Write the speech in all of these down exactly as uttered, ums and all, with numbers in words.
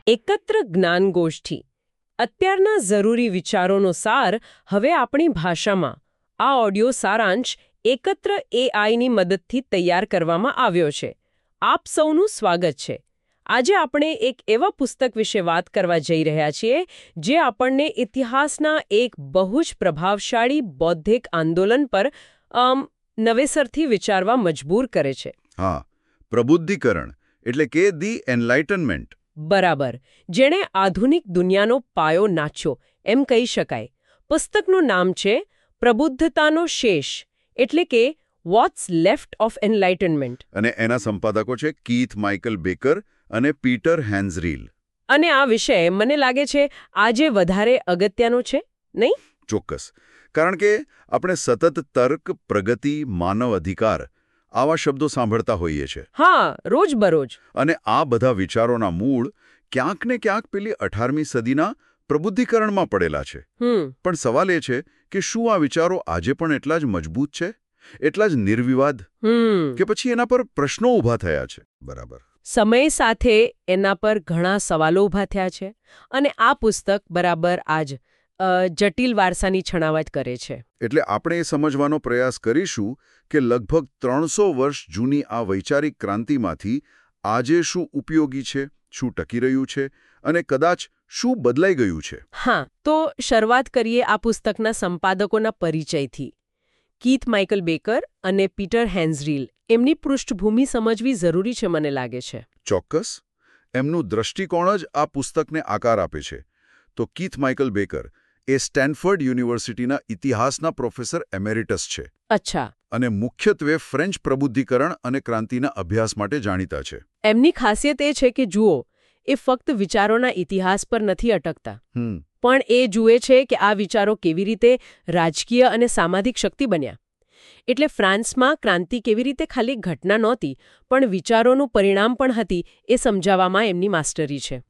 એકત્ર જ્ઞાનગોષ્ઠી અત્યારના જરૂરી વિચારોનો સાર હવે આપણી ભાષામાં આ ઓડિયો સારાંશ એકત્ર એઆઈની મદદથી તૈયાર કરવામાં આવ્યો છે. આપ સૌનું સ્વાગત છે. આજે આપણે એક એવા પુસ્તક વિશે વાત કરવા જઈ રહ્યા છીએ જે આપણને ઇતિહાસના એક બહુ જ પ્રભાવશાળી બૌદ્ધિક આંદોલન પર અમ, નવેસરથી વિચારવા મજબૂર કરે છે. હા, પ્રબુદ્ધિકરણ એટલે કે ધી એનલાઇટનમેન્ટ. બરાબર, જેણે આધુનિક દુનિયાનો પાયો નાખ્યો એમ કહી શકાય. પુસ્તકનું નામ છે પ્રબુદ્ધતાનો શેષ, એટલે કે વોટ્સ લેફ્ટ ઓફ એનલાઇટનમેન્ટ. અને એના સંપાદકો છે કીથ માઇકલ બેકર અને પીટર હેન્ઝરીલ. અને આ વિષય મને લાગે છે આજે વધારે અગત્યનો છે, નહીં? ચોક્કસ. કારણ કે આપણે સતત તર્ક, પ્રગતિ, માનવ અધિકાર આવા શબ્દો સાંભળતા હોઈએ છીએ. હા, રોજબરોજ. અને આ બધા વિચારોના મૂળ ક્યાંક ને ક્યાંક પેલી અઢારમી સદીના પ્રબુદ્ધિકરણમાં પડેલા છે. હમ પણ સવાલ એ છે કે શું આ વિચારો આજે પણ એટલા જ મજબૂત છે, એટલા જ નિર્વિવાદ, હમ કે પછી એના પર પ્રશ્નો ઊભા થયા છે? બરાબર. સમય સાથે એના પર ઘણા સવાલો ઊભા થયા છે અને આ પુસ્તક બરાબર આજ અ, જટિલ વારસાની છણાવટ કરે છે. એટલે આપણે એ સમજવાનો પ્રયાસ કરીશું કે લગભગ ત્રણસો વર્ષ જૂની આ વૈચારિક ક્રાંતિમાંથી આજે શું ઉપયોગી છે, શું ટકી રહ્યું છે અને કદાચ શું બદલાઈ ગયું છે. હા, તો શરૂઆત કરીએ આ પુસ્તકના સંપાદકોના પરિચયથી. કીથ માઇકલ બેકર અને પીટર હેન્ઝરીલ, એમની પૃષ્ઠભૂમિ સમજવી જરૂરી છે મને લાગે છે. ચોક્કસ. એમનું દ્રષ્ટિકોણ જ આ પુસ્તકને આકાર આપે છે. તો કીથ માઇકલ બેકર એ સ્ટેનફર્ડ યુનિવર્સિટીના ઇતિહાસના પ્રોફેસર એમેરિટસ છે. અચ્છા. અને મુખ્યત્વે ફ્રેન્ચ પ્રબુદ્ધિકરણ અને ક્રાંતિના અભ્યાસ માટે જાણીતા છે. એમની ખાસિયત એ છે કે જુઓ, એ ફક્ત વિચારોના ઇતિહાસ પર નથી અટકતા, હમ પણ એ જુએ છે કે આ વિચારો કેવી રીતે રાજકીય અને સામાજિક શક્તિ બન્યા. એટલે ફ્રાન્સમાં ક્રાંતિ કેવી રીતે ખાલી ઘટના નહોતી, પણ વિચારોનું પરિણામ પણ હતી, એ સમજાવવામાં એમની માસ્ટરી છે.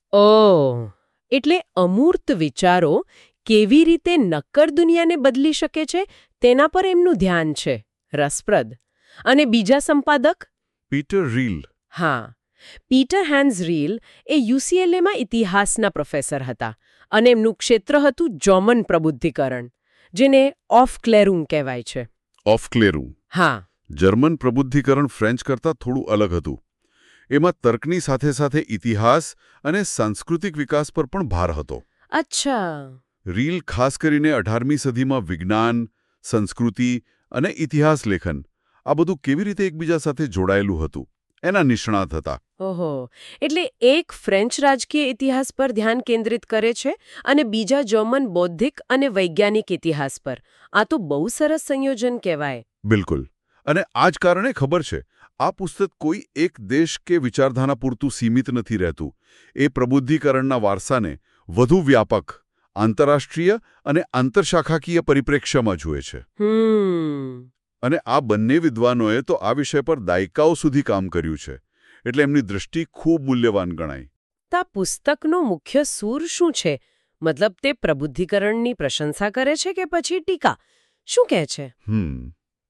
ઓહ, એટલે અમૂર્ત વિચારો કેવી રીતે નક્કર દુનિયાને બદલી શકે છે તેના પર એમનું ધ્યાન છે. રસપ્રદ. અને બીજા સંપાદક? Peter Reill. હા, પીટર હેન્ઝરીલ એ યુસીએલએમાં ઇતિહાસના પ્રોફેસર હતા અને એમનું ક્ષેત્ર હતું જોમન પ્રબુદ્ધિકરણ, જેને ઓફ ક્લેરુંગ કહેવાય છે. Aufklärung. હા. જર્મન પ્રબુદ્ધિકરણ ફ્રેન્ચ કરતાં થોડું અલગ હતું. એમાં તર્કની સાથે સાથે ઇતિહાસ અને સાંસ્કૃતિક વિકાસ પર પણ ભાર હતો. અચ્છા. રીલ ખાસ કરીને અઢારમી સદીમાં વિજ્ઞાન, સંસ્કૃતિ અને ઇતિહાસ લેખન આ બધું કેવી રીતે એકબીજા સાથે જોડાયેલું હતું એના નિષ્ણાત હતા. ઓહો, એટલે એક ફ્રેન્ચ રાજકીય ઇતિહાસ પર ધ્યાન કેન્દ્રિત કરે છે અને બીજા જર્મન બૌદ્ધિક અને વૈજ્ઞાનિક ઇતિહાસ પર. આ તો બહુ સરસ સંયોજન કહેવાય. બિલકુલ. અને આ જ કારણે ખબર છે, આ પુસ્તક કોઈ એક દેશ કે વિચારધારા પૂરતું સીમિત નથી રહેતું. એ પ્રબુદ્ધિકરણના વારસાને વધુ વ્યાપક, આંતરરાષ્ટ્રીય અને આંતરશાખાકીય પરિપ્રેક્ષ્યમાં જુએ છે. હમ અને આ બંને વિદ્વાનોએ તો આ વિષય પર દાયકાઓ સુધી કામ કર્યું છે. એટલે એમની દૃષ્ટિ ખૂબ મૂલ્યવાન ગણાય. તા પુસ્તકનો મુખ્ય સૂર શું છે? મતલબ તે પ્રબુદ્ધિકરણની પ્રશંસા કરે છે કે પછી ટીકા? શું કહે છે? હમ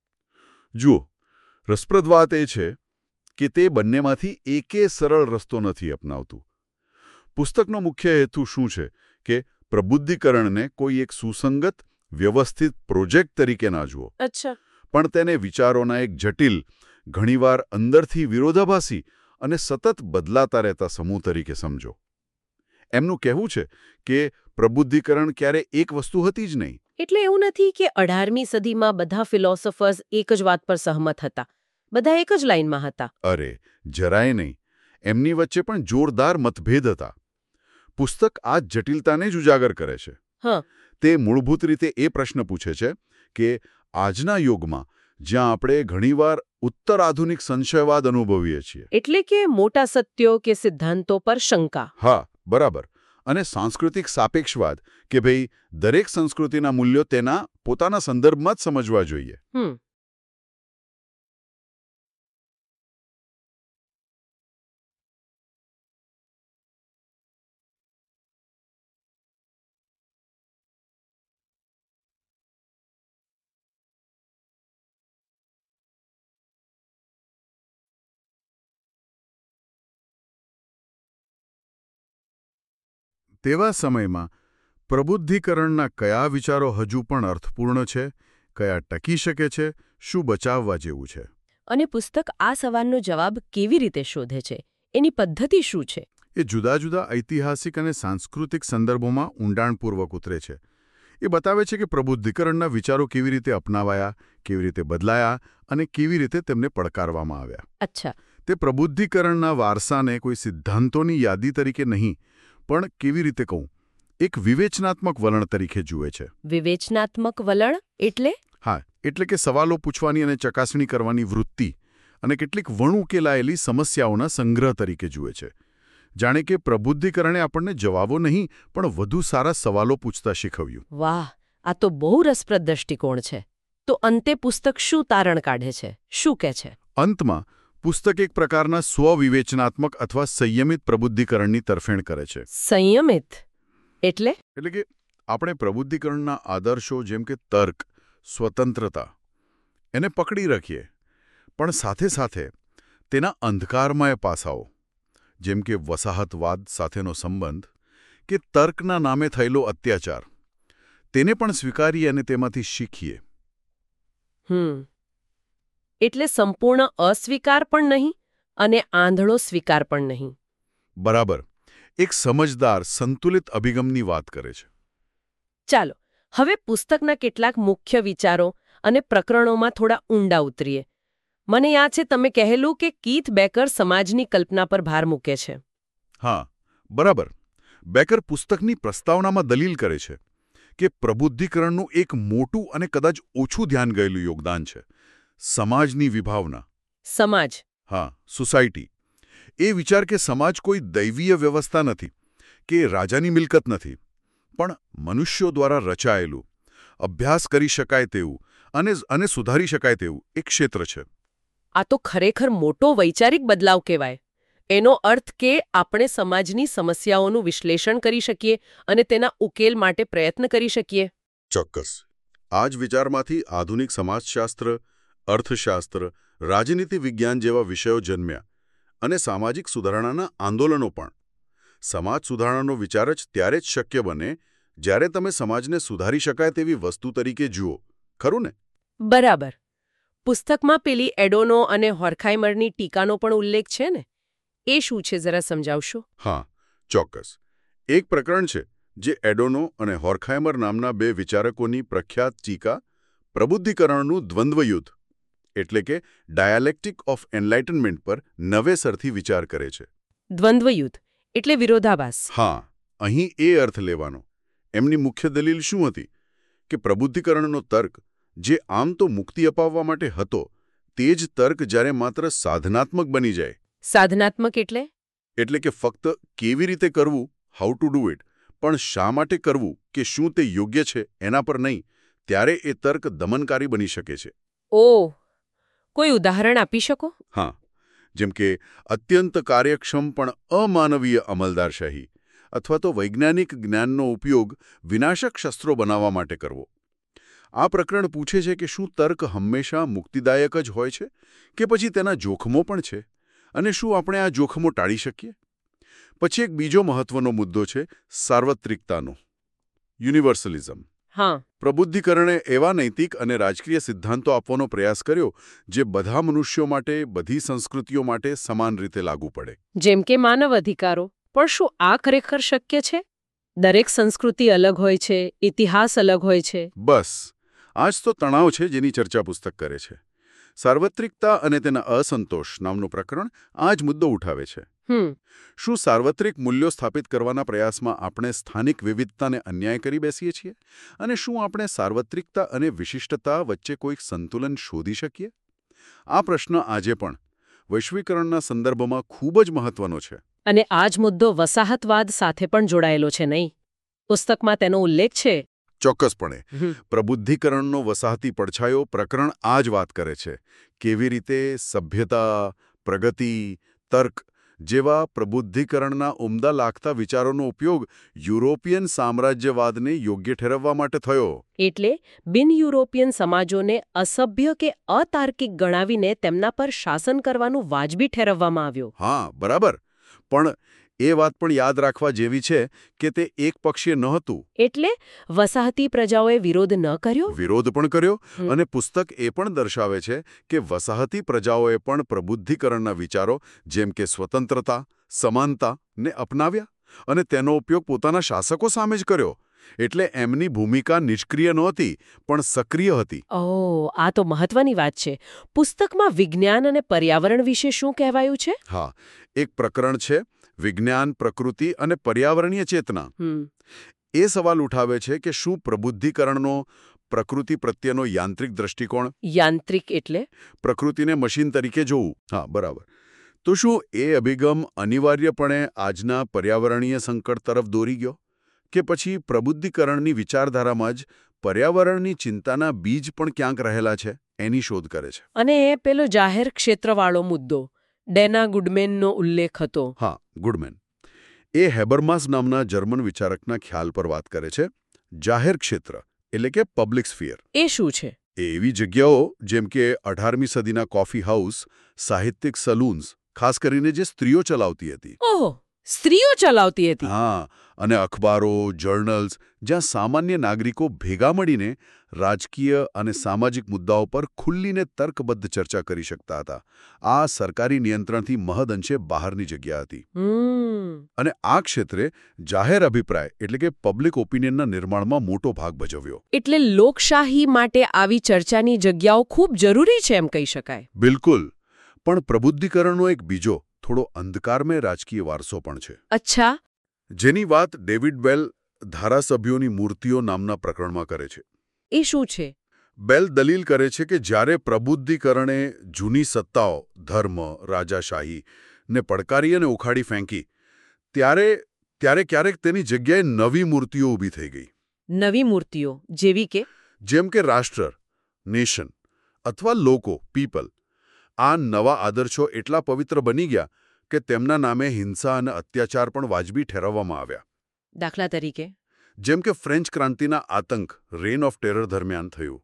જુઓ, રસપ્રદ વાત એ છે કે તે બંનેમાંથી એકે સરળ રસ્તો નથી અપનાવતું. પુસ્તકનો મુખ્ય હેતુ શું છે કે પ્રબુદ્ધિકરણને કોઈ એક સુસંગત, વ્યવસ્થિત પ્રોજેક્ટ તરીકે ના જુઓ, અચ્છા. પણ તેને વિચારોના એક જટિલ, ઘણીવાર અંદરથી વિરોધાભાસી અને સતત બદલાતા રહેતા સમૂહ તરીકે સમજો. એમનું કહેવું છે કે પ્રબુદ્ધિકરણ ક્યારે એક વસ્તુ હતી જ નહીં. એટલે એવું નથી કે અઢારમી સદીમાં બધા ફિલોસોફર્સ એક જ વાત પર સહમત હતા. બધા એક જ લાઇનમાં હતા. અરે, જરાય નહીં. એમની વચ્ચે પણ જોરદાર મતભેદ હતા. પુસ્તક આ જટિલતાને જ ઉજાગર કરે છે. હા. તે મૂળભૂત રીતે એ પ્રશ્ન પૂછે છે કે આજના યુગમાં જ્યાં આપણે ઘણીવાર ઉત્તર આધુનિક સંશયવાદ અનુભવીએ છીએ, એટલે કે મોટા સત્યો કે સિદ્ધાંતો પર શંકા. હા, બરાબર, અને સાંસ્કૃતિક સાપેક્ષવાદ કે ભાઈ દરેક સંસ્કૃતિના મૂલ્યો તેના પોતાના સંદર્ભમાં જ સમજવા જોઈએ. હમ તેવા સમયમાં પ્રબુદ્ધિકરણના કયા વિચારો હજુ પણ અર્થપૂર્ણ છે, કયા ટકી શકે છે, શું બચાવવા જેવું છે? અને પુસ્તક આ સવાલનો જવાબ કેવી રીતે શોધે છે? એની પદ્ધતિ શું છે? એ જુદા જુદા ઐતિહાસિક અને સાંસ્કૃતિક સંદર્ભોમાં ઊંડાણપૂર્વક ઉતરે છે. એ બતાવે છે કે પ્રબુદ્ધિકરણના વિચારો કેવી રીતે અપનાવાયા, કેવી રીતે બદલાયા અને કેવી રીતે તેમને પડકારવામાં આવ્યા. અચ્છા. તે પ્રબુદ્ધિકરણના વારસાને કોઈ સિદ્ધાંતોની યાદી તરીકે નહીં, પણ કેવી રીતે કહું, એક વિવેચનાત્મક વલણ તરીકે જુએ છે. વિવેચનાત્મક વલણ એટલે? હા, એટલે કે સવાલો પૂછવાની અને ચકાસણી કરવાની વૃત્તિ અને કેટલીક વણઉકેલાયેલી સમસ્યાઓના સંગ્રહ તરીકે જુએ છે. જાણે કે પ્રબુદ્ધિકરણે આપણને જવાબો નહીં પણ વધુ સારા સવાલો પૂછતા શીખવ્યું. વાહ, આ તો બહુ રસપ્રદ દૃષ્ટિકોણ છે. તો અંતે પુસ્તક શું તારણ કાઢે છે? શું કહે છે? અંતમાં પુસ્તક એક પ્રકારના સ્વવિવેચનાત્મક અથવા સંયમિત પ્રબુદ્ધિકરણની તરફેણ કરે છે. સંયમિત એટલે? એટલે કે આપણે પ્રબુદ્ધિકરણના આદર્શો જેમ કે તર્ક, સ્વતંત્રતા એને પકડી રાખીએ, પણ સાથે સાથે તેના અંધકારમય પાસાઓ જેમ કે વસાહતવાદ સાથેનો સંબંધ કે તર્કના નામે થયેલો અત્યાચાર તેને પણ સ્વીકારીએ અને તેમાંથી શીખીએ. હમ એટલે સંપૂર્ણ અસ્વીકાર પણ નહીં અને આંધળો સ્વીકાર પણ નહીં. બરાબર. એક સમજદાર, સંતુલિત અભિગમની વાત કરે છે. ચાલો હવે પુસ્તકના કેટલાક મુખ્ય વિચારો અને પ્રકરણોમાં થોડા ઊંડા ઉતરીએ. મને યાદ છે તમે કહેલું કે કીથ બેકર સમાજની કલ્પના પર ભાર મૂકે છે. હા, બરાબર. બેકર પુસ્તકની પ્રસ્તાવનામાં દલીલ કરે છે કે પ્રબુદ્ધિકરણનું એક મોટું અને કદાચ ઓછું ધ્યાન ગયેલું યોગદાન છે સમાજની વિભાવના. સમાજ? હા, સોસાયટી. એ વિચાર કે સમાજ કોઈ દૈવીય વ્યવસ્થા નથી કે રાજાની મિલકત નથી, પણ મનુષ્યો દ્વારા રચાયેલું, અભ્યાસ કરી શકાય તેવું અને અને સુધારી શકાય તેવું એક ક્ષેત્ર છે. આ તો ખરેખર મોટો વૈચારિક બદલાવ કહેવાય. એનો અર્થ કે આપણે સમાજની સમસ્યાઓનું વિશ્લેષણ કરી શકીએ અને તેના ઉકેલ માટે પ્રયત્ન કરી શકીએ. ચોક્કસ. આ જ વિચારમાંથી આધુનિક સમાજશાસ્ત્ર, અર્થશાસ્ત્ર, રાજનીતિ વિજ્ઞાન જેવા વિષયો જન્મ્યા અને સામાજિક સુધારણાના આંદોલનો પણ. સમાજ સુધારણાનો વિચાર જ ત્યારે જ શક્ય બને જ્યારે તમે સમાજને સુધારી શકાય તેવી વસ્તુ તરીકે જુઓ. ખરું ને? બરાબર. પુસ્તકમાં પેલી એડોનો અને હોર્ખાઇમરની ટીકાનો પણ ઉલ્લેખ છે ને? એ શું છે જરા સમજાવશો? હા, ચોક્કસ. એક પ્રકરણ છે જે એડોનો અને હોર્ખાઇમર નામના બે વિચારકોની પ્રખ્યાત ટીકા પ્રબુદ્ધિકરણનું દ્વંદ્વયુદ્ધ એટલે કે ડાયાલેક્ટિક ઓફ એનલાઇટનમેન્ટ પર નવેસરથી વિચાર કરે છે. દ્વંદ્વયુદ્ધ એટલે વિરોધાભાસ. હા, અહીં એ અર્થ લેવાનો. એમની મુખ્ય દલીલ શું હતી કે પ્રબુદ્ધિકરણનો તર્ક જે આમ તો મુક્તિ અપાવવા માટે હતો તે જ તર્ક જ્યારે માત્ર સાધનાત્મક બની જાય. સાધનાત્મક એટલે? એટલે કે ફક્ત કેવી રીતે કરવું, હાઉ ટુ ડુ ઇટ, પણ શા માટે કરવું કે શું તે યોગ્ય છે એના પર નહીં, ત્યારે એ તર્ક દમનકારી બની શકે છે. ઓહ, કોઈ ઉદાહરણ આપી શકો? હા, જેમ કે અત્યંત કાર્યક્ષમ પણ અમાનવીય અમલદારશાહી અથવા તો વૈજ્ઞાનિક જ્ઞાનનો ઉપયોગ વિનાશક શસ્ત્રો બનાવવા માટે કરવો. આ પ્રકરણ પૂછે છે કે શું તર્ક હંમેશા મુક્તિદાયક જ હોય છે કે પછી તેના જોખમો પણ છે અને શું આપણે આ જોખમો ટાળી શકીએ? પછી એક બીજો મહત્વનો મુદ્દો છે સાર્વત્રિકતાનો, યુનિવર્સલિઝમ. હા. પ્રબુદ્ધિકરણે એવા નૈતિક અને રાજકીય સિદ્ધાંતો આપવાનો પ્રયાસ કર્યો જે બધા મનુષ્યો માટે, બધી સંસ્કૃતિઓ માટે સમાન રીતે લાગુ પડે. જેમ કે માનવ અધિકારો. પણ શું આ ખરેખર શક્ય છે? દરેક સંસ્કૃતિ અલગ હોય છે, ઇતિહાસ અલગ હોય છે. બસ આ જ તો તણાવ છે જેની ચર્ચા પુસ્તક કરે છે. સાર્વત્રિકતા અને તેના અસંતોષ નામનું પ્રકરણ આ જ મુદ્દો ઉઠાવે છે. હમ શું સાર્વત્રિક મૂલ્યો સ્થાપિત કરવાના પ્રયાસમાં આપણે સ્થાનિક વિવિધતાને અન્યાય કરી બેસીએ છીએ? અને શું આપણે સાર્વત્રિકતા અને વિશિષ્ટતા વચ્ચે કોઈક સંતુલન શોધી શકીએ? આ પ્રશ્ન આજે પણ વૈશ્વિકરણના સંદર્ભમાં ખૂબ જ મહત્વનો છે. અને આ જ મુદ્દો વસાહતવાદ સાથે પણ જોડાયેલો છે નહીં? પુસ્તકમાં તેનો ઉલ્લેખ છે. ચોક્કસપણે. પ્રબુદ્ધિકરણનો વસાહતી પડછાયો પ્રકરણ આ જ વાત કરે છે. કેવી રીતે સભ્યતા, પ્રગતિ, તર્ક જેવા પ્રબુદ્ધિકરણના ઉમદા લાગતા વિચારોનો ઉપયોગ યુરોપિયન સામ્રાજ્યવાદને યોગ્ય ઠેરવવા માટે થયો. એટલે બિન યુરોપિયન સમાજોને અસભ્ય કે અતાર્કિક ગણાવીને તેમના પર શાસન કરવાનું વાજબી ઠેરવવામાં આવ્યું. હા, બરાબર. પણ એ વાત પણ યાદ રાખવા જેવી છે કે તે એક પક્ષીય નહોતું. એટલે વસાહતી પ્રજાઓએ વિરોધ ન કર્યો? વિરોધ પણ કર્યો, હમ. અને પુસ્તક એ પણ દર્શાવે છે કે વસાહતી પ્રજાઓએ પણ પ્રબુદ્ધિકરણના વિચારો જેમ કે સ્વતંત્રતા, સમાનતા ને અપનાવ્યા અને તેનો ઉપયોગ પોતાના શાસકો સામે જ કર્યો. એટલે એમની ભૂમિકા નિષ્ક્રિય નહોતી, પણ સક્રિય હતી. ઓહ, આ તો મહત્વની વાત છે. પુસ્તકમાં વિજ્ઞાન અને પર્યાવરણ વિશે શું કહેવાયું છે? હા, એક પ્રકરણ છે વિજ્ઞાન, પ્રકૃતિ અને પર્યાવરણીય ચેતના. હમ. એ સવાલ ઉઠાવે છે કે શું પ્રબુદ્ધિકરણનો પ્રકૃતિ પ્રત્યેનો યાંત્રિક દ્રષ્ટિકોણ, યાંત્રિક એટલે? પ્રકૃતિને મશીન તરીકે જોવું, હા બરાબર, તો શું એ અભિગમ અનિવાર્યપણે આજના પર્યાવરણીય સંકટ તરફ દોરી ગયો? કે પછી પ્રબુદ્ધિકરણની વિચારધારામાં જ પર્યાવરણની ચિંતાના બીજ પણ ક્યાંક રહેલા છે, એની શોધ કરે છે. અને એ પેલો જાહેર ક્ષેત્રવાળો મુદ્દો, ડેના ગુડમેનનો ઉલ્લેખ હતો. હા, ગુડમેન. એ હેબરમાસ નામના જર્મન વિચારકના ખ્યાલ પર વાત કરે છે. જાહેર ક્ષેત્ર એટલે કે પબ્લિક સ્ફિયર. એ શું છે? એ એવી જગ્યાઓ જેમ કે અઢારમી સદીના કોફી હાઉસ, સાહિત્યિક સલૂન્સ, ખાસ કરીને જે સ્ત્રીઓ ચલાવતી હતી. ઓહો, સ્ત્રીઓ ચલાવતી હતી. હા, અને અખબારો, જર્નલ્સ, જ્યાં સામાન્ય નાગરિકો ભેગા મળીને રાજકીય અને સામાજિક મુદ્દાઓ પર ખુલ્લીને તર્કબદ્ધ ચર્ચા કરી શકતા હતા. આ સરકારી નિયંત્રણથી મહદઅંશે બહારની જગ્યા હતી. હમ. અને આ ક્ષેત્રે જાહેર અભિપ્રાય એટલે કે પબ્લિક ઓપિનિયનના નિર્માણમાં મોટો ભાગ ભજવ્યો. એટલે લોકશાહી માટે આવી ચર્ચાની જગ્યાઓ ખૂબ જરૂરી છે એમ કહી શકાય. બિલકુલ. પણ પ્રબુદ્ધિકરણનો એક બીજો થોડો અંધકારમય રાજકીય વારસો પણ છે. અચ્છા. જેની વાત ડેવિડ બેલ ધારાસભ્યોની મૂર્તિઓ નામના પ્રકરણમાં કરે છે. એ શું છે? બેલ દલીલ કરે છે કે જ્યારે પ્રબુદ્ધિકરણે જૂની સત્તાઓ, ધર્મ, રાજાશાહી ને પડકારી અને ઉખાડી ફેંકી, ત્યારે ત્યારે ક્યારેક તેની જગ્યાએ નવી મૂર્તિઓ ઊભી થઈ ગઈ. નવી મૂર્તિઓ જેવી કે? જેમ કે રાષ્ટ્ર, નેશન અથવા લોકો, પીપલ. આ નવા આદર્શો એટલા પવિત્ર બની ગયા કે તેમના નામે હિંસા અને અત્યાચાર પણ વાજબી ઠેરવવામાં આવ્યા. દાખલા તરીકે? જેમ કે ફ્રેન્ચ ક્રાંતિના આતંક, રેન ઓફ ટેરર દરમિયાન થયું.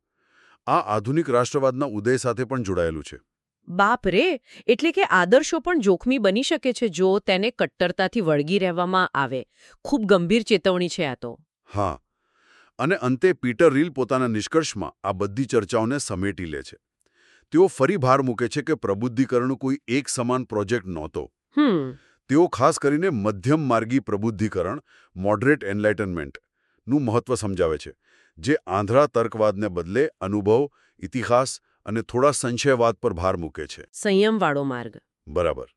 આ આધુનિક રાષ્ટ્રવાદના ઉદય સાથે પણ જોડાયેલું છે. બાપ રે! એટલે કે આદર્શો પણ જોખમી બની શકે છે જો તેને કટ્ટરતાથી વળગી રહેવામાં આવે. ખૂબ ગંભીર ચેતવણી છે આ તો. હા, અને અંતે પીટર રીલ પોતાના નિષ્કર્ષમાં આ બધી ચર્ચાઓને સમેટી લે છે. તેઓ ફરી ભાર મૂકે છે કે પ્રબુદ્ધિકરણ કોઈ એક સમાન પ્રોજેક્ટ નહોતો. હમ. તેઓ ખાસ કરીને મધ્યમ માર્ગી પ્રબુદ્ધિકરણ, મોડરેટ એનલાઇટનમેન્ટ નું મહત્વ સમજાવે છે, જે આંધળા તર્કવાદને બદલે અનુભવ, ઇતિહાસ અને થોડા સંશયવાદ પર ભાર મૂકે છે. સંયમવાળો માર્ગ. બરાબર.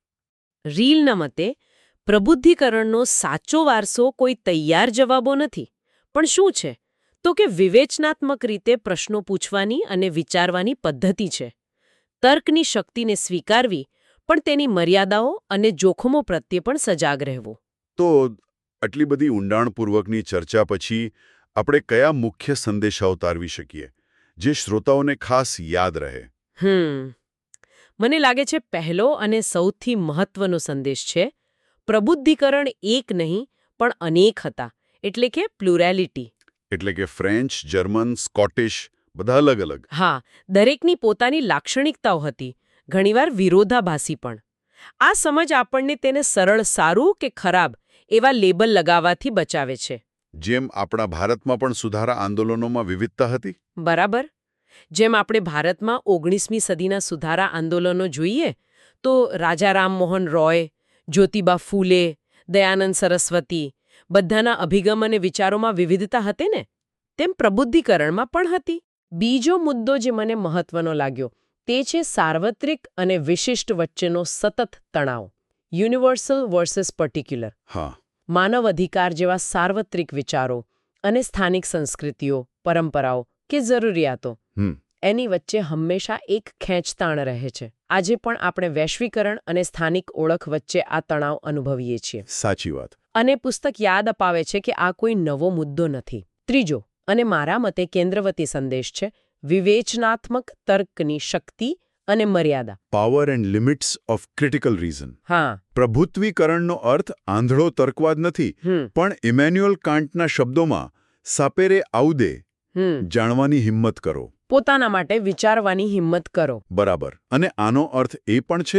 રીલના મતે પ્રબુદ્ધિકરણનો સાચો વારસો કોઈ તૈયાર જવાબો નથી, પણ શું છે? તો કે વિવેચનાત્મક રીતે પ્રશ્નો પૂછવાની અને વિચારવાની પદ્ધતિ છે. તર્કની શક્તિને સ્વીકારવી, પણ તેની મર્યાદાઓ અને જોખમો પ્રત્યે પણ સજાગ રહેવું. તો આટલી બધી ઊંડાણપૂર્વકની ચર્ચા પછી આપણે કયા મુખ્ય સંદેશા ઉતારવી શકીએ, જે શ્રોતાઓને ખાસ યાદ રહે? હમ મને લાગે છે પહેલો અને સૌથી મહત્વનો સંદેશ છે, પ્રબુદ્ધિકરણ એક નહીં પણ અનેક હતા, એટલે કે પ્લુરાલિટી. એટલે કે ફ્રેન્ચ, જર્મન, સ્કોટિશ, બધા અલગ અલગ. હા, દરેકની પોતાની લાક્ષણિકતાઓ હતી, ઘણીવાર વિરોધાભાસી પણ. આ સમજ આપણને તેને સરળ સારું કે ખરાબ એવા લેબલ લગાવવાથી બચાવે છે. જેમ આપણા ભારતમાં પણ સુધારા આંદોલનોમાં વિવિધતા હતી. બરાબર. જેમ આપણે ભારતમાં ઓગણીસમી સદીના સુધારા આંદોલનો જોઈએ તો રાજા રામમોહન રોય, જ્યોતિબા ફૂલે, દયાનંદ સરસ્વતી, બધાના અભિગમ અને વિચારોમાં વિવિધતા હતી ને, તેમ પ્રબુદ્ધિકરણમાં પણ હતી. બીજો મુદ્દો જે મને મહત્વનો લાગ્યો તે છે સાર્વત્રિક અને વિશિષ્ટ વચ્ચેનો સતત તણાવ. Universal versus particular. હા. માનવ અધિકાર જેવા સાર્વત્રિક વિચારો અને સ્થાનિક સંસ્કૃતિઓ, પરંપરાઓ કે જરૂરિયાતો, એની વચ્ચે હંમેશા એક ખેંચતાણ રહે છે. આજે પણ આપણે વૈશ્વિકરણ અને સ્થાનિક ઓળખ વચ્ચે આ તણાવ અનુભવીએ છીએ. સાચી વાત. અને પુસ્તક યાદ અપાવે છે કે આ કોઈ નવો મુદ્દો નથી. ત્રીજો અને મારા મતે કેન્દ્રવતી સંદેશ છે વિવેચનાત્મક તર્કની શક્તિ અને મર્યાદા. Power and limits of critical reason. હા. પ્રભુત્વીકરણનો અર્થ આંધળો તર્કવાદ નથી, પણ ઇમેન્યુઅલ કાન્ટના શબ્દોમાં સાપેરે આઉદે, જાણવાની હિંમત કરો. પોતાના માટે વિચારવાની હિંમત કરો. બરાબર. અને આનો અર્થ એ પણ છે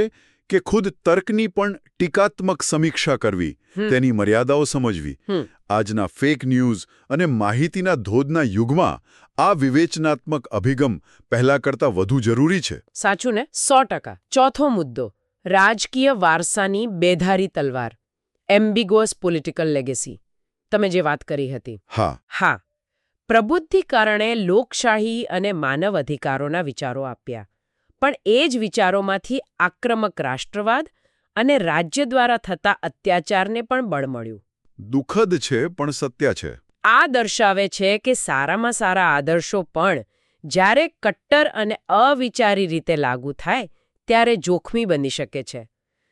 કે ખુદ તર્કની પણ ટીકાત્મક સમીક્ષા કરવી, તેની મર્યાદાઓ સમજવી. આજના ફેક ન્યૂઝ અને માહિતીના ધોધના યુગમાં આ વિવેચનાત્મક અભિગમ પહેલા કરતાં વધુ જરૂરી છે. સાચું ને? સો ટકા. ચોથો મુદ્દો, રાજકીય વારસાની બેધારી તલવાર, એમ્બિગોસ પોલિટિકલ લેગેસી. તમે જે વાત કરી હતી. હા હા પ્રબુદ્ધિકરણે લોકશાહી અને માનવ અધિકારોના વિચારો આપ્યા, પણ એ જ વિચારોમાંથી આક્રમક રાષ્ટ્રવાદ અને રાજ્ય દ્વારા થતા અત્યાચારને પણ બળ મળ્યું. દુઃખદ છે પણ સત્ય છે. આ દર્શાવે છે કે સારામાં સારા આદર્શો પણ જ્યારે કટ્ટર અને અવિચારી રીતે લાગુ થાય ત્યારે જોખમી બની શકે છે.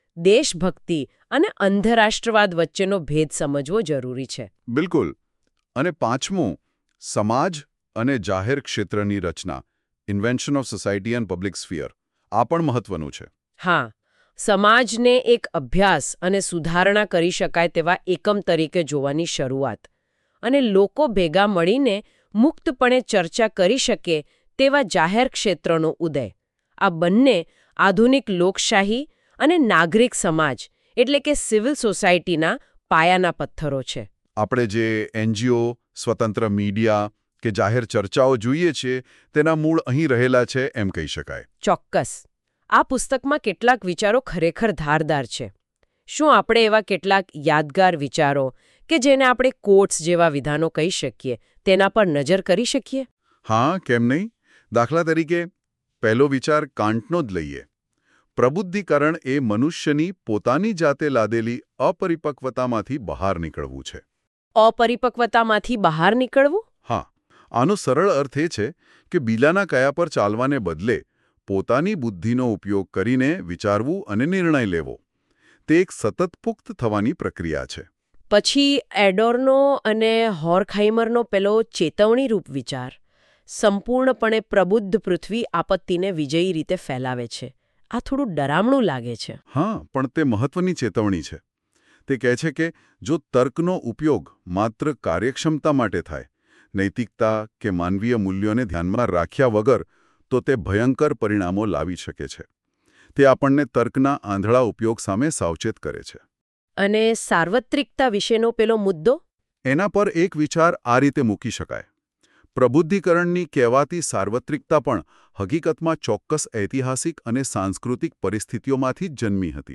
દેશભક્તિ અને અંધરાષ્ટ્રવાદ વચ્ચેનો ભેદ સમજવો જરૂરી છે. બિલકુલ. અને પાંચમું, સમાજ અને જાહેર ક્ષેત્રની રચના, invention of society and public sphere. આ પણ મહત્વનું છે. હા, સમાજને એક અભ્યાસ અને સુધારણા કરી શકાય તેવા એકમ તરીકે જોવાની શરૂઆત અને લોકો ભેગા મળીને મુક્તપણે ચર્ચા કરી શકે તેવા જાહેર ક્ષેત્રનો ઉદય, આ બંને આધુનિક લોકશાહી અને નાગરિક સમાજ એટલે કે સિવિલ સોસાયટીના પાયાના પથ્થરો છે. આપણે જે એનજીઓ, સ્વતંત્ર મીડિયા કે જાહેર ચર્ચાઓ જોઈએ છીએ તેના મૂળ અહીં રહેલા છે એમ કહી શકાય. ચોક્કસ. આ પુસ્તકમાં કેટલાક વિચારો ખરેખર ધારદાર છે. શું આપણે એવા કેટલાક યાદગાર વિચારો કે જેને આપણે કોટ્સ જેવા વિધાનો કહી શકીએ તેના પર નજર કરી શકીએ? હા, કેમ નહીં? દાખલા તરીકે પહેલો વિચાર કાન્ટનો જ લઈએ. પ્રબુદ્ધિકરણ એ મનુષ્યની પોતાની જાતે લાદેલી અપરિપક્વતામાંથી બહાર નીકળવું છે. અપરિપક્વતામાંથી બહાર નીકળવું? હા, આનો સરળ અર્થ એ છે કે બીજાના કયા પર ચાલવાને બદલે પોતાની બુદ્ધિનો ઉપયોગ કરીને વિચારવું અને નિર્ણય લેવો. તે એક સતત પુખ્ત થવાની પ્રક્રિયા છે. પછી એડોર્નો અને હોર્ખહાઇમરનો પેલો ચેતવણીરૂપ વિચાર, સંપૂર્ણપણે પ્રબુદ્ધ પૃથ્વી આપત્તિને વિજયી રીતે ફેલાવે છે. આ થોડું ડરામણું લાગે છે. હા, પણ તે મહત્વની ચેતવણી છે. તે કહે છે કે જો તર્કનો ઉપયોગ માત્ર કાર્યક્ષમતા માટે થાય, નૈતિકતા કે માનવીય મૂલ્યોને ધ્યાનમાં રાખ્યા વગર, તો તે ભયંકર પરિણામો લાવી શકે છે. તે આપણને તર્કના આંધળા ઉપયોગ સામે સાવચેત કરે છે. અને સાર્વત્રિકતા વિશેનો પેલો મુદ્દો? એના પર એક વિચાર આ રીતે મૂકી શકાય. પ્રબુદ્ધિકરણની કહેવાતી સાર્વત્રિકતા પણ હકીકતમાં ચોક્કસ ઐતિહાસિક અને સાંસ્કૃતિક પરિસ્થિતિઓમાંથી જ જન્મી હતી.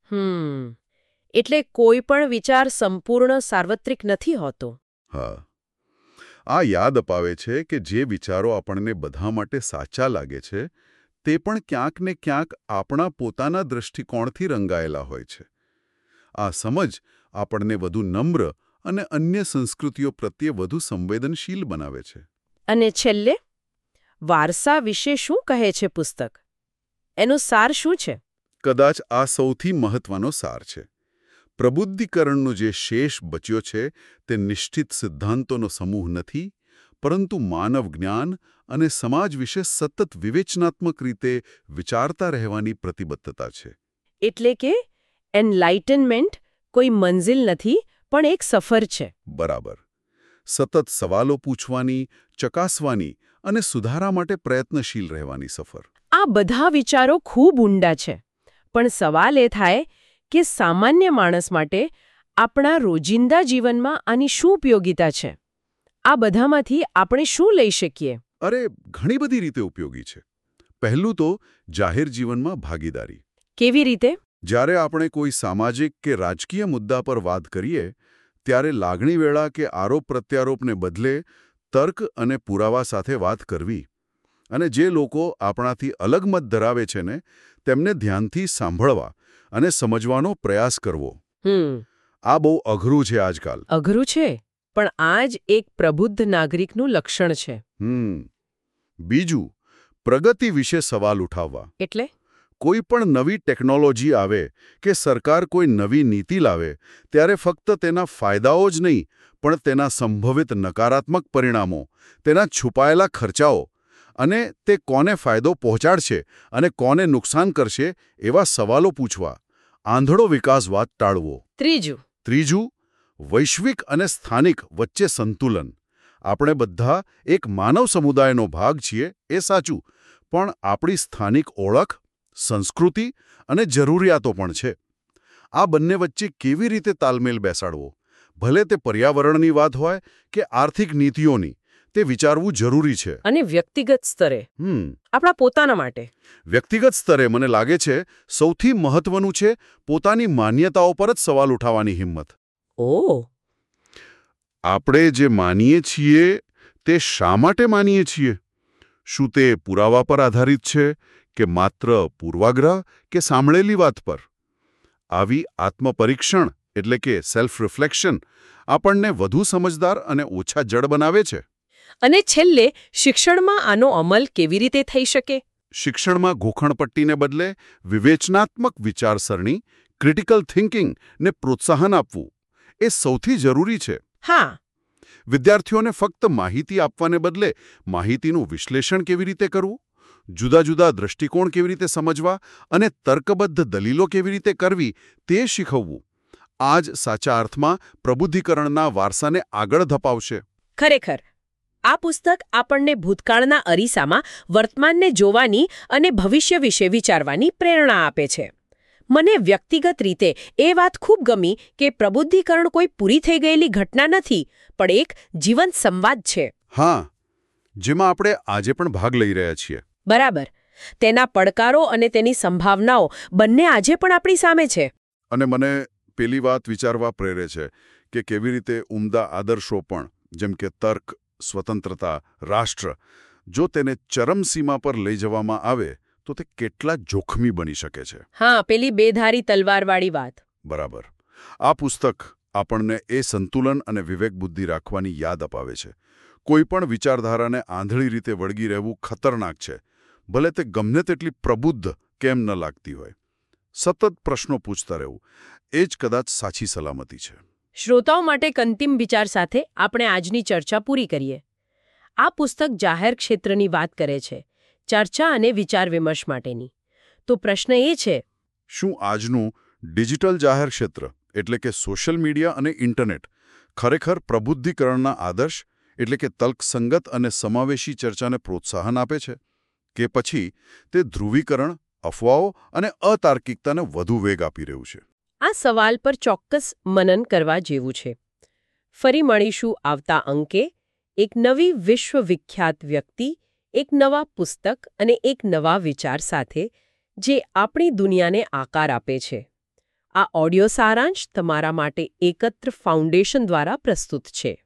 હમ એટલે કોઈ પણ વિચાર સંપૂર્ણ સાર્વત્રિક નથી હોતો. હા, આ યાદ અપાવે છે કે જે વિચારો આપણને બધા માટે સાચા લાગે છે તે પણ ક્યાંક ને ક્યાંક આપણા પોતાના દૃષ્ટિકોણથી રંગાયેલા હોય છે. આ સમજ આપણને વધુ નમ્ર અને અન્ય સંસ્કૃતિઓ પ્રત્યે વધુ સંવેદનશીલ બનાવે છે. અને છેલ્લે વારસા વિશે શું કહે છે પુસ્તક? એનો સાર શું છે? કદાચ આ સૌથી મહત્વનો સાર છે. પ્રબુદ્ધિકરણનો જે શેષ બચ્યો છે તે નિશ્ચિત સિદ્ધાંતોનો સમૂહ નથી, પરંતુ માનવ જ્ઞાન અને સમાજ વિશે સતત વિવેચનાત્મક રીતે વિચારતા રહેવાની પ્રતિબદ્ધતા છે. એટલે કે એનલાઇટનમેન્ટ કોઈ મંઝિલ નથી, પણ એક સફર છે. બરાબર. સતત સવાલો પૂછવાની, ચકાસવાની અને સુધારા માટે પ્રયત્નશીલ રહેવાની સફર. આ બધા વિચારો ખૂબ ઊંડા છે, પણ સવાલ એ થાય કે સામાન્ય માણસ માટે આપણા રોજિંદા જીવનમાં આની શું ઉપયોગિતા છે? આ બધામાંથી આપણે શું લઈ શકીએ? અરે, ઘણી બધી રીતે ઉપયોગી છે. પહેલું તો જાહેર જીવનમાં ભાગીદારી. કેવી રીતે? જ્યારે આપણે કોઈ સામાજિક કે રાજકીય મુદ્દા પર વાત કરીએ ત્યારે લાગણીવેળા કે આરોપ પ્રત્યારોપને બદલે તર્ક અને પુરાવા સાથે વાત કરવી, અને જે લોકો આપણાથી અલગ મત ધરાવે છે ને તેમને ધ્યાનથી સાંભળવા અને સમજવાનો પ્રયાસ કરવો. હમ આ બહુ અઘરું છે આજકાલ. અઘરું છે, પણ આ જ એક પ્રબુદ્ધ નાગરિકનું લક્ષણ છે. હમ બીજું, પ્રગતિ વિશે સવાલ ઉઠાવવા. એટલે કોઈ પણ નવી ટેકનોલોજી આવે કે સરકાર કોઈ નવી નીતિ લાવે ત્યારે ફક્ત તેના ફાયદાઓ જ નહીં, પણ તેના સંભવિત નકારાત્મક પરિણામો, તેના છુપાયેલા ખર્ચાઓ અને તે કોને ફાયદો પહોંચાડશે અને કોને નુકસાન કરશે એવા સવાલો પૂછવા. આંધળો વિકાસવાદ ટાળવો. ત્રીજું ત્રીજું વૈશ્વિક અને સ્થાનિક વચ્ચે સંતુલન. આપણે બધા એક માનવ સમુદાયનો ભાગ છીએ એ સાચું, પણ આપણી સ્થાનિક ઓળખ, સંસ્કૃતિ અને જરૂરિયાતો પણ છે. આ બંને વચ્ચે કેવી રીતે તાલમેલ બેસાડવો, ભલે તે પર્યાવરણની વાત હોય કે આર્થિક નીતિઓની, તે વિચારવું જરૂરી છે. અને વ્યક્તિગત સ્તરે હમ આપણા પોતાના માટે વ્યક્તિગત સ્તરે મને લાગે છે સૌથી મહત્વનું છે પોતાની માન્યતાઓ પર જ સવાલ ઉઠાવવાની હિંમત. ઓહ આપણે જે માનીએ છીએ તે શા માટે માનીએ છીએ? શું તે પુરાવા પર આધારિત છે કે માત્ર પૂર્વાગ્રહ કે સાંભળેલી વાત પર? આવી આત્મપરીક્ષણ એટલે કે સેલ્ફ રિફ્લેક્શન આપણને વધુ સમજદાર અને ઓછા જડ બનાવે છે. અને છેલ્લે શિક્ષણમાં આનો અમલ કેવી રીતે થઈ શકે? શિક્ષણમાં ઘોખણપટ્ટીને બદલે વિવેચનાત્મક વિચારસરણી, ક્રિટિકલ થિંકિંગ ને પ્રોત્સાહન આપવું એ સૌથી જરૂરી છે. હા વિદ્યાર્થીઓને ફક્ત માહિતી આપવાને બદલે માહિતીનું વિશ્લેષણ કેવી રીતે કરવું, જુદા જુદા દૃષ્ટિકોણ કેવી રીતે સમજવા અને તર્કબદ્ધ દલીલો કેવી રીતે કરવી તે શીખવવું. આ જ સાચા અર્થમાં પ્રબુદ્ધિકરણના વારસાને આગળ ધપાવશે. ખરેખર આ પુસ્તક આપણને ભૂતકાળના અરીસામાં વર્તમાનને જોવાની અને ભવિષ્ય વિશે વિચારવાની પ્રેરણા આપે છે. મને વ્યક્તિગત રીતે એ વાત ખૂબ ગમી કે પ્રબુદ્ધિકરણ કોઈ પૂરી થઈ ગયેલી ઘટના નથી, પણ એક જીવંત સંવાદ છે. હા, જેમાં આપણે આજે પણ ભાગ લઈ રહ્યા છીએ. બરાબર. તેના પડકારો અને તેની સંભાવનાઓ બંને આજે પણ આપણી સામે છે. અને મને પેલી વાત વિચારવા પ્રેરે છે કે કેવી રીતે ઉમદા આદર્શો પણ, જેમ કે તર્ક, સ્વતંત્રતા, રાષ્ટ્ર, જો તેને ચરમસીમા પર લઈ જવામાં આવે તો તે કેટલા જોખમી બની શકે છે. હા, પેલી બેધારી તલવારવાળી વાત. બરાબર. આ પુસ્તક આપણને એ સંતુલન અને વિવેક બુદ્ધિ રાખવાની યાદ અપાવે છે. કોઈ પણ વિચારધારાને આંધળી રીતે વળગી રહેવું ખતરનાક છે, ભલે તે ગમે તેટલી પ્રબુદ્ધ કેમ ન લાગતી હોય. સતત પ્રશ્નો પૂછતા રહેવું એ જ કદાચ સાચી સલામતી છે. શ્રોતાઓ માટે એક અંતિમ વિચાર સાથે આપણે આજની ચર્ચા પૂરી કરીએ. આ પુસ્તક જાહેર ક્ષેત્રની વાત કરે છે, ચર્ચા અને વિચાર વિમર્શ માટેની. તો પ્રશ્ન એ છે, શું આજનું ડિજિટલ જાહેર ક્ષેત્ર એટલે કે સોશિયલ મીડિયા અને ઇન્ટરનેટ ખરેખર પ્રબુદ્ધિકરણના આદર્શ એટલે કે તર્કસંગત અને સમાવેશી ચર્ચાને પ્રોત્સાહન આપે છે, કે પછી તે ધ્રુવીકરણ, અફવાઓ અને અતાર્કિકતાને વધુ વેગ આપી રહ્યું છે? આ સવાલ પર ચોક્કસ મનન કરવા જેવું છે. ફરી મળીશું આવતા અંકે એક નવી વિશ્વવિખ્યાત વ્યક્તિ, એક નવા પુસ્તક અને એક નવા વિચાર સાથે જે આપણી દુનિયાને આકાર આપે છે. આ ઓડિયો સારાંશ તમારા માટે એકત્ર ફાઉન્ડેશન દ્વારા પ્રસ્તુત છે.